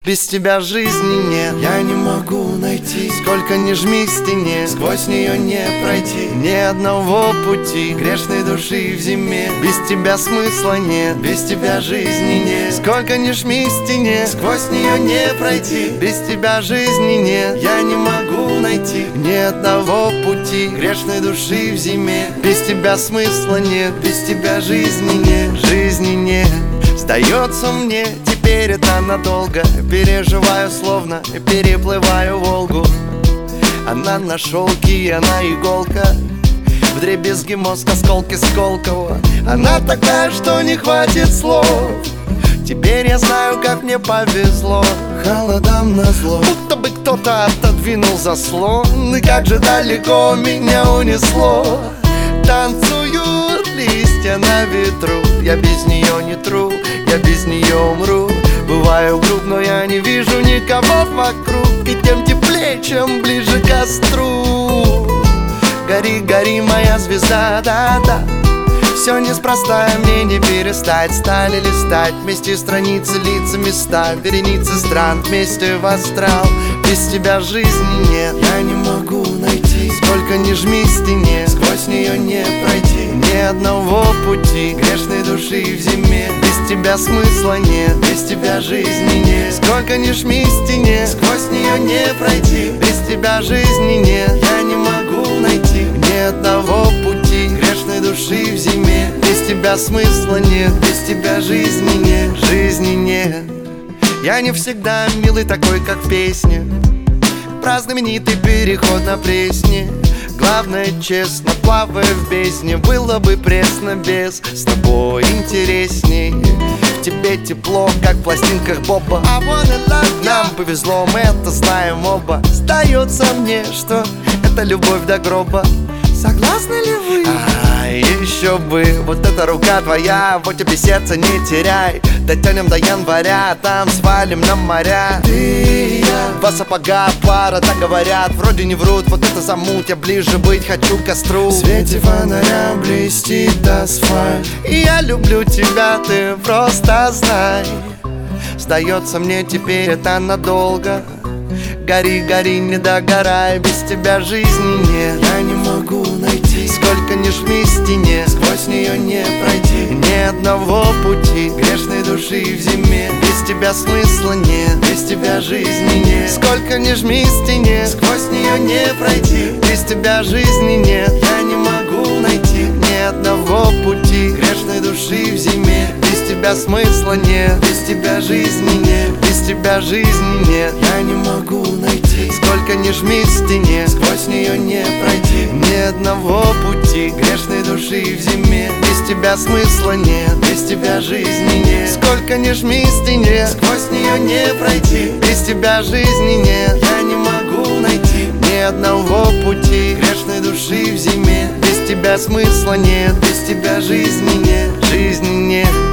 Без тебя жизни нет. Я не могу найти, Сколько ни жми к стене, сквозь нее не пройти ни одного пути грешной души в зиме. Без тебя смысла нет. Без тебя жизни нет. Сколько ни жми к стене, Сквозь нее не пройти без тебя жизни нет. Я не могу найти Ни одного пути грешной души в зиме. без тебя смысла нет. Без тебя жизни нет. Жизни нет. Сдается мне, теперь это надолго. Переживаю, словно переплываю Волгу. Она на шелке, она иголка. Вдребезги мозг, осколки Сколково. Она такая, что не хватит слов. Теперь я знаю, как мне повезло. Холодам назло, Будто бы кто-то отодвинул заслон. И как же далеко меня унесло. Танцуют листья на ветру. Я без нее не тру, я без нее умру. Бываю груб, но я не вижу никого вокруг. И тем теплее, чем ближе к костру. Гори, гори, моя звезда, да-да. Все неспроста, мне не перестать. Стали листать вместе страницы, лица, места, вереницы стран вместе в астрал. Без тебя жизни нет. я не могу найти Сколько ни жми к стене, сквозь нее не пройти ни одного пути грешной души в зиме. без тебя смысла нет. Без тебя жизни нет. Сколько ни жми к стене, Сквозь нее не пройти без тебя жизни нет. я не могу найти Ни одного пути грешной души в зиме. без тебя смысла нет. Без тебя жизни нет. Жизни нет. Я не всегда милый такой, как в песне, про знаменитый переход на Пресне. Главное, честно, плавая в бездне. Было бы пресно без, с тобой интересней. В тебе тепло, как в пластинках Боба. Нам повезло, мы это знаем оба. Сдается мне, что это любовь до гроба. Согласны ли вы? Еще бы, вот эта рука твоя, вот тебе сердце не теряй. Дотянем до января, там свалим на моря. Ты и я, Два сапога, пара, так говорят, вроде не врут. Вот это замут, я ближе быть хочу к костру. в свете фонаря блестит асфальт. И я люблю тебя, ты просто знай. Сдается мне теперь это надолго. Гори, гори, не догорай, без тебя жизни нет. Я не могу найти Сколько ни жми к стене, сквозь нее не пройти ни одного пути грешной души в зиме. без тебя смысла нет. Без тебя жизни нет. Сколько ни жми к стене, Сквозь нее не пройти без тебя жизни нет. я не могу найти Ни одного пути грешной души в зиме. без тебя смысла нет. Без тебя жизни нет. Без тебя жизни нет. Я не могу найти Сколько ни жми к стене, сквозь нее не пройти ни одного пути грешной души в зиме. без тебя смысла нет. Без тебя жизни нет. Сколько ни жми к стене, Сквозь нее не пройти без тебя жизни нет. я не могу найти Ни одного пути грешной души в зиме. без тебя смысла нет. Без тебя жизни нет. Жизни нет.